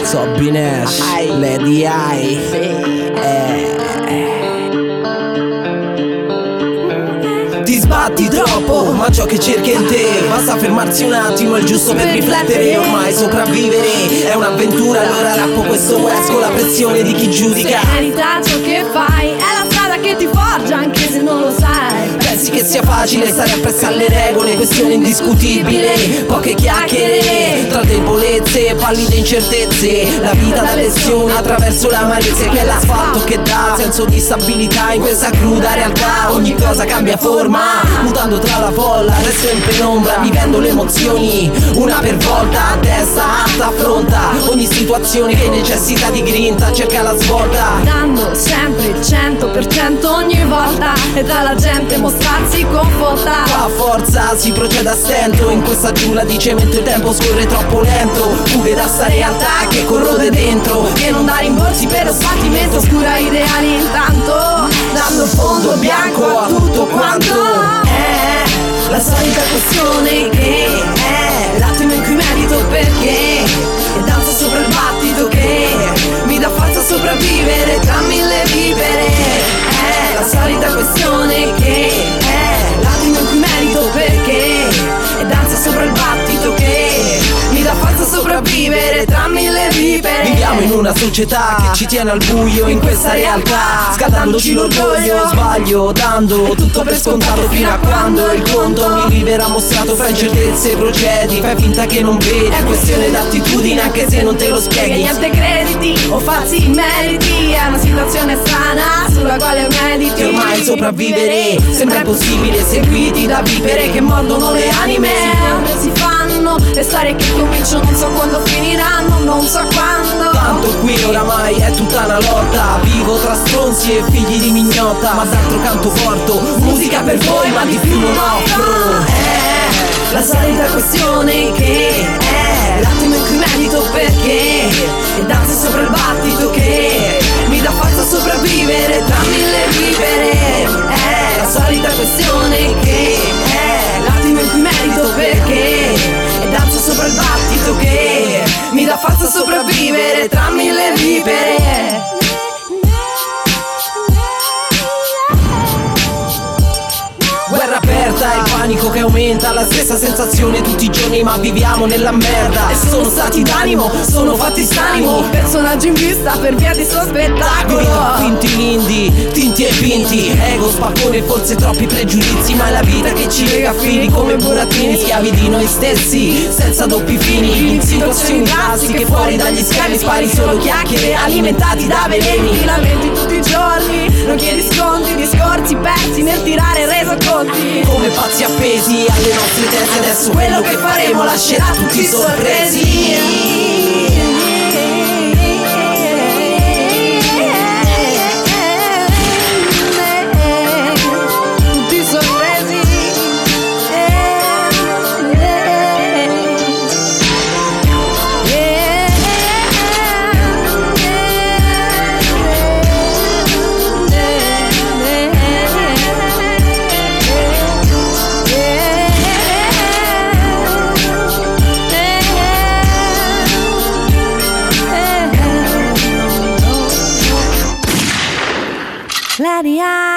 Sobbi Nash, Lady I. Ti sbatti troppo, ma ciò che cerchi è in te. Basta fermarsi un attimo, è il giusto per riflettere. Ormai sopravvivere è un'avventura, allora rappo questo West con la pressione di chi giudica. Verità, ciò che fai è la strada che ti forgia, anche se non lo sai. Pensi che sia facile stare appresso alle regole, questione indiscutibile. Poche chiacchiere tra debolezze, pallide incertezze. La vita da lezione attraverso l'amarezza, che è l'asfalto che dà senso di stabilità in questa cruda realtà. Ogni cosa cambia forma, mutando tra la folla, resto in penombra, vivendo le emozioni una per volta. A testa alta affronta ogni situazione che necessita di grinta, cerca la svolta, dando sempre il 100% ogni volta, e tra la gente mostrarsi conforta. a forza si procede a stento, in questa giungla di cemento il tempo scorre troppo lento. Fughe da sta realtà che corrode dentro, che non dà rimborsi per lo sbattimento. Oscura ideali intanto, dando fondo bianco a tutto quanto è la solita questione che è l'attimo in cui merito perché, e danza sopra il battito che mi dà forza a sopravvivere tra mille vivere. È la solita questione che è l'attimo in cui merito perché, e danza sopra il battito che mi dà forza a sopravvivere tra mille vivere. Viviamo in una società che ci tiene al buio in questa realtà, scaldandoci l'orgoglio. Sbaglio dando tutto per scontato fino a quando il conto mi viverà mostrato fra incertezze. Procedi, fai finta che non vedi, è questione d'attitudine anche se non te lo spieghi. Niente crediti o falsi meriti, è una situazione strana sulla quale mediti. Che ormai sopravvivere sembra impossibile, seguiti da vipere che mordono le anime. Si fanno le storie che cominciano, non so quando finiranno, non so quando. Tanto qui oramai è tutta una lotta, vivo tra stronzi e figli di mignotta. Ma d'altro canto porto musica per voi, ma di più non offro. È la solita questione che è l'attimo in cui medito perché, e danza sopra il battito che mi dà forza a sopravvivere tra mille vivere. È la solita questione che è l'attimo in cui merito perché, e danza sopra il battito che mi dà forza a sopravvivere tra mille vivere. Guerra aperta, il panico che aumenta, la stessa sensazione tutti i giorni, ma viviamo nella merda. E sono stati d'animo, sono fatti stanimo, Personaggi in vista per via di suo spettacolo. vita finti lindi, tinti e pinti, ego, spaccone, forse troppi pregiudizi. Ma è la vita che ci lega fini come burattini, schiavi di noi stessi, senza doppi fini. In situazioni drastiche, fuori dagli scavi, spari solo chiacchiere alimentati da veleni. Ti lamenti tutti i giorni, non chiedi sconti, discorsi persi nel tirare resoconti. Come pazzi appesi alle nostre teste, adesso quello che faremo lascerà tutti sorpresi. Tutti sorpresi. Lady I.